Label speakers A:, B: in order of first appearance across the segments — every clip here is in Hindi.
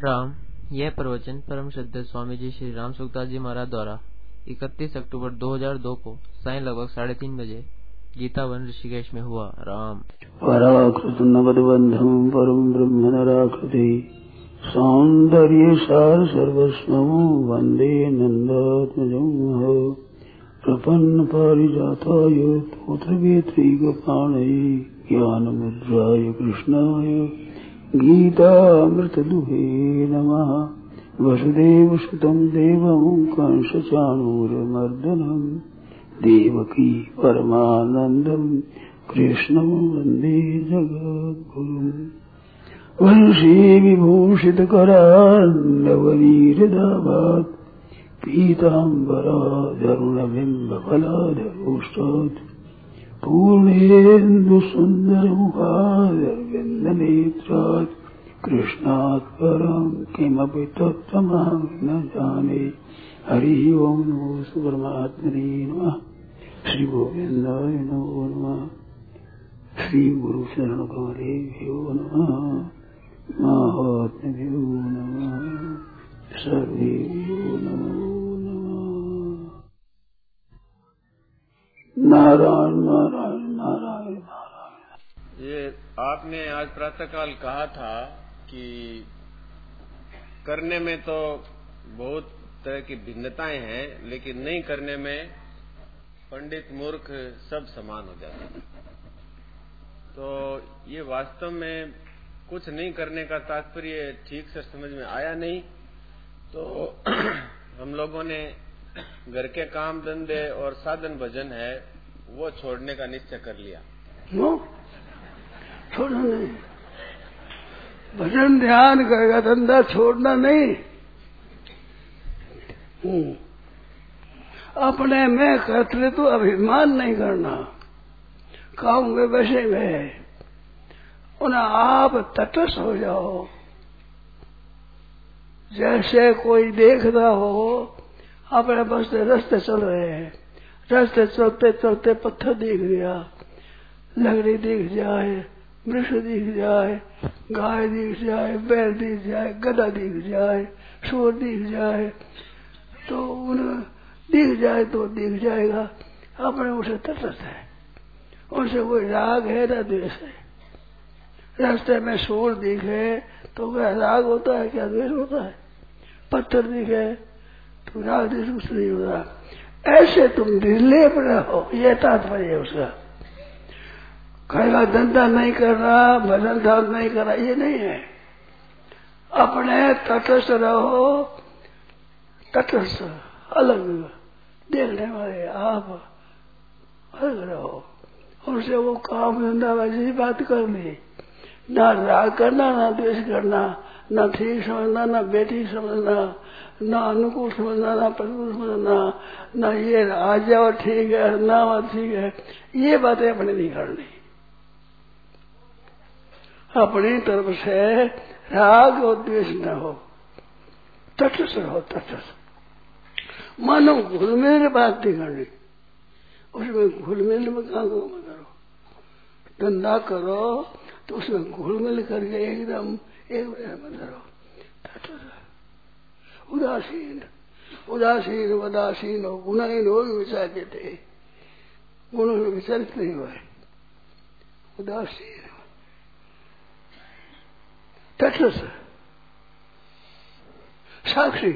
A: राम। यह प्रवचन परम श्रद्धेय स्वामी जी श्री राम सुखदास जी महाराज द्वारा 31 अक्टूबर 2002 को सायं लगभग 3:30 बजे गीतावन ऋषिकेश में हुआ। राम।
B: पराकृतनवद्बन्धं परम ब्रह्म नराकृति सौन्दर्य सार सर्वस्वं वन्दे नन्दात्मजं प्रपन्न पारिजाताय तोत्रवेत्रैकपाणये ज्ञानमुद्राय कृष्णाय गीतामृतदुहे नमः। वसुदेवसुतं देवं कंसचाणूरमर्दनं देवकी परमानन्दं कृष्णं वन्दे जगद्गुरुम्। वंशी विभूषितकरान्नवनीरदाभात् पीताम्बराधरुणबिम्बफलाधरोष्टात् पूर्णेन्दुसुन्दरमुखादरविन्दनेत्रात् कृष्णात् परं किमपि तत्त्वमहं न जाने। हरि ओं नमो परमात्मने नमः। श्री गोविन्दाय नमो नमः। श्री गुरु शरण कमलेभ्यो नमः। महात्म्यो नमः। सर्वेभ्यो नमो नमः। नारायण नारायण नारायण नारायण।
C: ये आपने आज प्रातःकाल कहा था कि करने में तो बहुत तरह की भिन्नताएं हैं, लेकिन नहीं करने में पंडित मूर्ख सब समान हो जाते हैं। तो ये वास्तव में कुछ नहीं करने का तात्पर्य ठीक से समझ में आया नहीं। तो हम लोगों ने घर के काम धंधे और साधन भजन है वो छोड़ने का निश्चय कर लिया।
B: क्यों छोड़ना नहीं? भजन ध्यान करेगा, धंधा छोड़ना नहीं। अपने में कर्तृत्व अभिमान नहीं करना। खाऊंगे वैसे में उन्हें आप तटस्थ हो जाओ। जैसे कोई देखता हो अपने बस रास्ते चल रहे हैं, रास्ते चलते चलते पत्थर दिख गया, लकड़ी दिख जाए, वृक्ष दिख जाए, गाय दिख जाए, बैल दिख जाए, गधा दिख जाए, सूर दिख जाए, तो उन्हें दिख जाए तो दिख जाएगा। अपने उसे तटस्थ है, उनसे कोई राग है न द्वेष है। रास्ते में सूर दिखे तो क्या राग होता है, क्या द्वेष होता है? पत्थर दिखे तो राग द्वेष कुछ नहीं होता। ऐसे तुम निर्लेप रहो, ये तात्पर्य है उसका। कहेगा धंधा नहीं करना, भजन ध्यान नहीं करना, ये नहीं है। अपने तटस्थ रहो, तटस्थ अलग देखने वाले आप अलग रहो। उनसे वो काम धंधा वैसी बात करनी, ना राग करना, ना द्वेष करना, ना ठीक समझना, ना बेटी समझना, ना अनुकूल समझना, ना प्रतिकूल समझना, ना ये आ जाओ ठीक है, ना वो ठीक है, ये बातें अपने नहीं करनी। अपनी तरफ से राग और द्वेष न हो, तटस्थ रहो, तटस्थ। मानो घुलमिल बात नहीं करनी, उसमें घुलमिल में कहाँ करो मत करो। धंधा करो तो उसमें घुलमिल करके एकदम एक मत करो। उदासीन उदासीन उदासीन हो, गुणहीन हो विचार देते, गुणों में विचलित नहीं हुए। उदासीन तटस्थ साक्षी।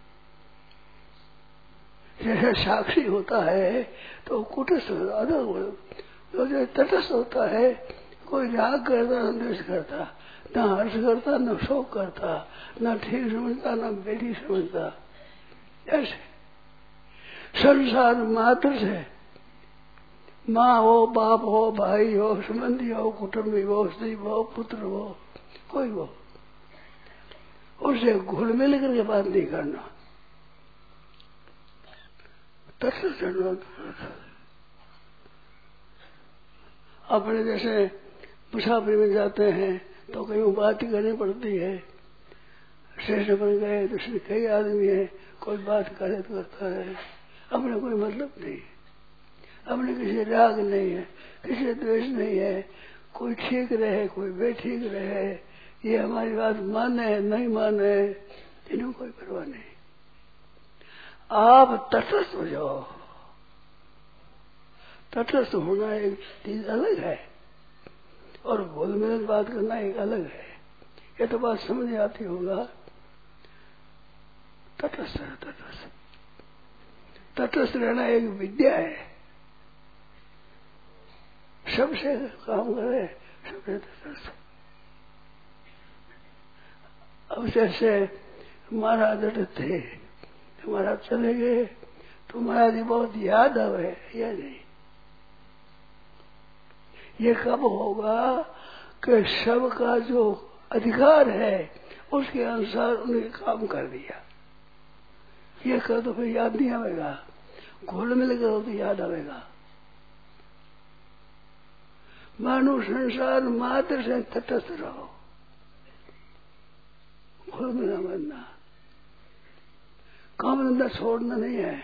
B: जैसे साक्षी होता है तो कुटस्थ अलग, जो तटस्थ होता है कोई राग करता न द्वेष करता, न हर्ष करता, न शोक करता, न ठीक समझता, न बेटी समझता। ऐसे संसार मात्र से माँ हो, बाप हो, भाई हो, संबंधी हो, कुटुंबी हो, स्त्री हो, पुत्र हो, कोई हो, उसे घुल मिल करके बात नहीं करना। तटस्थ अपने जैसे मुसाफरी में जाते हैं तो कहीं बात करनी पड़ती है। स्टेशन पर गए तो कई आदमी है, कोई बात करे तो करता है, अपने कोई मतलब नहीं, अपने किसी राग नहीं है, किसी द्वेष नहीं है, कोई ठीक रहे कोई बेठीक रहे, ये हमारी बात माने नहीं माने इन्हें कोई परवाह नहीं। आप तटस्थ हो जाओ। तटस्थ होना एक चीज अलग है और गोल मिलन बात करना एक अलग है। ये तो बात समझ आती होगा। तटस्थ है, तटस्थ रहना एक विद्या है। सबसे काम करे, सबसे तटस्थ। अब जैसे महाराज थे, महाराज चले गए तो महाराज जी बहुत याद आवे, या नहीं? ये कब होगा कि सबका जो अधिकार है उसके अनुसार उन्हें काम कर दिया। ये कर तो फिर याद नहीं आवेगा, घोल मिल करो तो याद आवेगा। मानो संसार मात्र से तटस्थ रहो, घोल मिला बनना। काम धंधा छोड़ना नहीं है।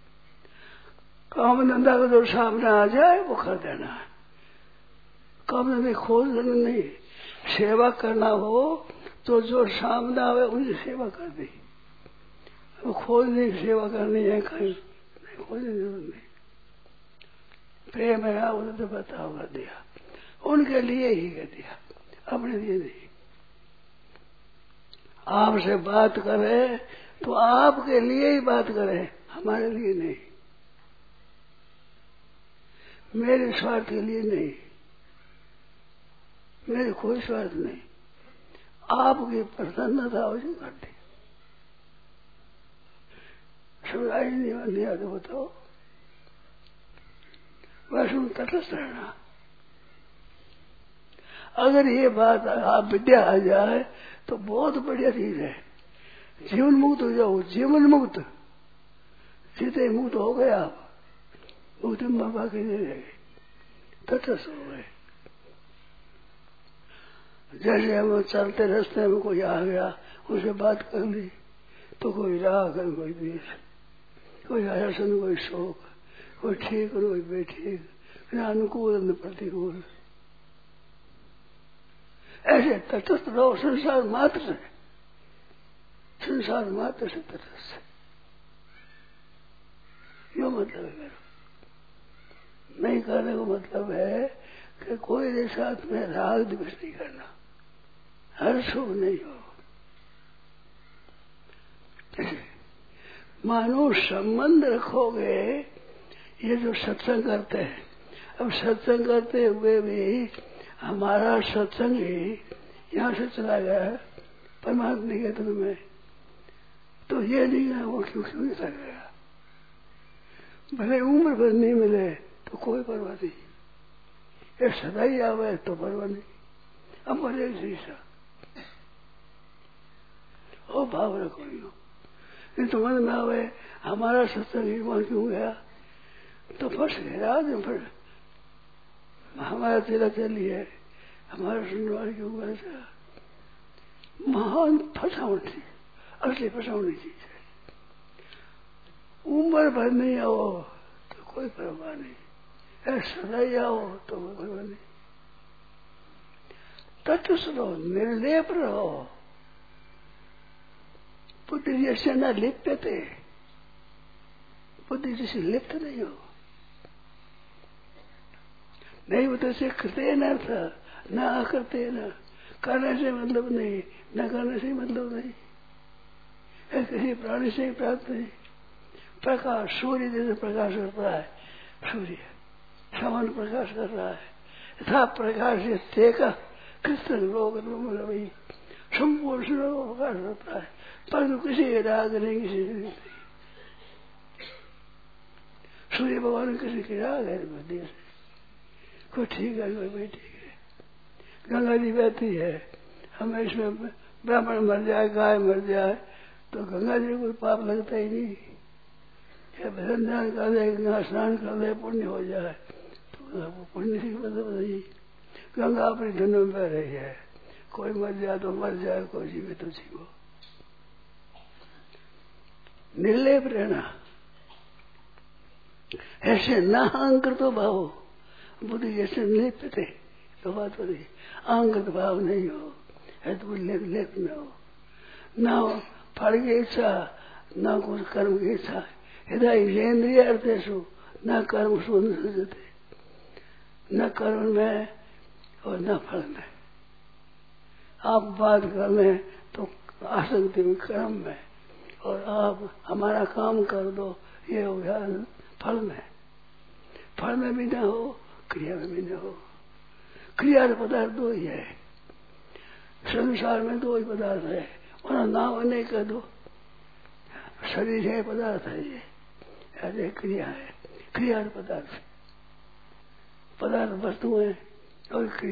B: काम धंधा का जो सामने आ जाए वो कर देना है। काम धंधे खोज देना नहीं। सेवा करना हो तो जो सामने आवे उनकी सेवा कर दी। खोजने की सेवा करनी है कहीं नहीं, खोजने की जरूरत नहीं। प्रेम है उन्हें तो बताओ कर दिया, उनके लिए ही कर दिया, अपने लिए नहीं। आपसे बात करे तो आपके लिए ही बात करे, हमारे लिए नहीं, मेरे स्वार्थ के लिए नहीं, मेरे कोई स्वार्थ नहीं। आपकी प्रसन्नता हो जो कर दी। सुनाई नहीं आते बताओ। वैसे तटस्थ रहना। अगर ये बात आप विद्या आ जाए तो बहुत बढ़िया चीज है। जीवन मुक्त हो जाओ, जीवन मुक्त। सीधे मुक्त हो गए आप, मुक्ति में बाकी नहीं रह गए, तटस्थ हो गए। जैसे हम चलते रास्ते में कोई आ गया, उनसे बात कर ली तो कोई राग है, कोई द्वेष, कोई हर्षण, कोई शोक, कोई ठीक और कोई बेठीक, न अनुकूल न प्रतिकूल। ऐसे तटस्थ रहो संसार मात्र से, संसार मात्र से तटस्थ। यो मतलब है। नहीं करने का मतलब है कि कोई के साथ में राग द्वेष नहीं करना, हर्ष नहीं हो। मानो संबंध रखोगे। ये जो सत्संग करते हैं, अब सत्संग करते हुए भी हमारा सत्संग ही यहाँ से चला गया परमात्मा निकेतन में, तो ये नहीं है वो क्यों नहीं चला गया। भले उम्र भर नहीं मिले तो कोई परवाह नहीं, ये सदा ही आवे तो परवाह नहीं। अब बोले शीशा ओ भाव रखो, नहीं तो मन में आवे हमारा सत्संग ही वहां क्यों गया, तो फंस गया। फिर हमारा तेरा चली है, हमारा सुनवाई क्यों गया। महान फसावट थी, असली फसावट चीज है। उम्र भर नहीं आओ तो कोई परवाह नहीं, सदा ही आओ तो कोई परवाह नहीं। तटस्थ रहो, निर्लेप रहो। बुद्धि जैसे न लिप्यते, बुद्धि जैसे लिप्त नहीं हो। नहीं होते से करते न था, न करते न करने से मतलब नहीं, न करने से मतलब नहीं। किसी प्राणी से प्राप्त नहीं। प्रकाश सूर्य जैसे प्रकाश कर रहा है, सूर्य समान प्रकाश कर रहा है, यथा प्रकाश से कृष्ण लोग रवि संपूर्ण प्रकाश होता है, परंतु किसी राग नहीं, किसी नहीं। सूर्य भगवान किसी की राग है बुद्धि से, कोई ठीक है कोई भी ठीक है। गंगा जी बहती है, हमें इसमें ब्राह्मण मर जाए, गाय मर जाए तो गंगा जी कोई पाप लगता ही नहीं। या भजन ध्यान कर ले, गंगा स्नान कर ले, पुण्य हो जाए तो पुण्य की मतलब नहीं। गंगा अपनी धुन में बह रही है, कोई मर जाए तो मर जाए, कोई जीवे तो जीवो। निर्लेप रहना, ऐसे न अहंकृत भाव, बुद्धि जैसे निर्लिप्त थे तो बात होती, अहंकृत भाव नहीं हो, है तो लेख में हो, ना फल की इच्छा, ना कुछ कर्म की इच्छा। हृदय इंद्रिय अर्थेषु न कर्म सुनते, न कर्म में और न फल में। आप बात कर लें तो आसक्ति हुई कर्म में, और आप हमारा काम कर दो ये हो गया फल में। फल में भी न हो, क्रिया में भी न हो। क्रिया के पदार्थ दो ही है संसार में, दो ही पदार्थ है, और नाम नहीं कर दो। शरीर है पदार्थ है, ये ऐसे क्रिया है। क्रिया पदार्थ, पदार्थ वस्तु है और क्रिया